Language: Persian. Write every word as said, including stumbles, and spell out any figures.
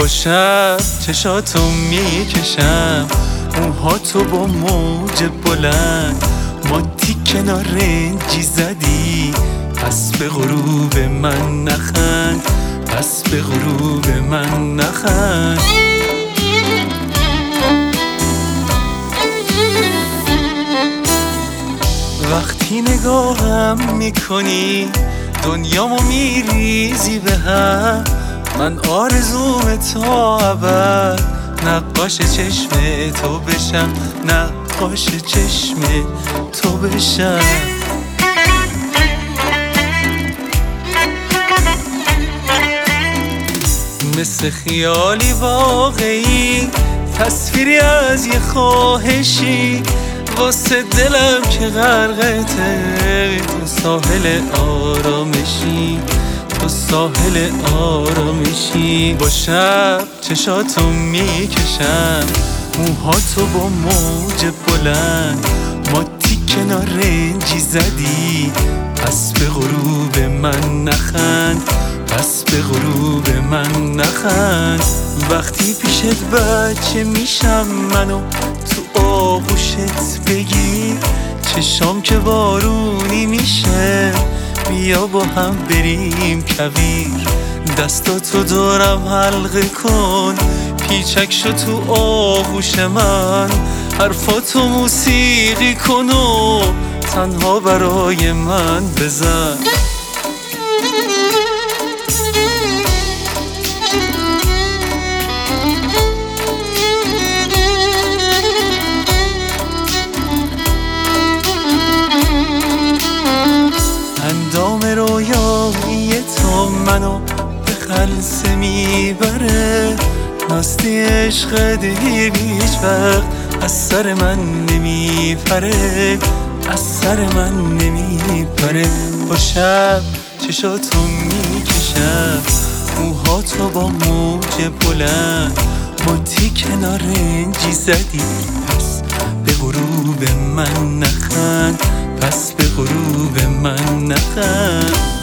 با شب چشاتو میکشم، موهاتو با موج بلند، مادی کنار رنجی زدی، پس به غروب من نخند، پس به غروب من نخند. وقتی نگاهم میکنی دنیامو میریزی به هم، من آرزوم تا ابد نقاش چشم تو بشم، نقاش چشم تو بشم. مثل خیالی واقعی، تصویری از یه خواهشی، واسه دلم که غرقته، تو ساحل آرامشی، تو ساحل آرامشی. با شب چشاتو میکشم، موهاتو با موج بلند، مادی کنار رنجی زدی، پس به غروب من نخند، پس به غروب من نخند. وقتی پیشت بچه میشم منو تو آغوشت بگی، چشام که بارونی میشه، بیا با هم بریم کویر، دستاتو دورم حلقه کن، پیچک شو تو آغوش من، حرفاتو موسیقی کن و تنها برای من بزن. اندام رویایی تو منو به خلسه میبره، ناستی عشق دیگه هیچ وقت از سر من نمیپره، از سر من نمیپره. با شب چشاتو میکشم، موهاتو با موج بلند، مادی کنار رنجی زدی، پس به غروب من نخند، پس به غروب من نخند.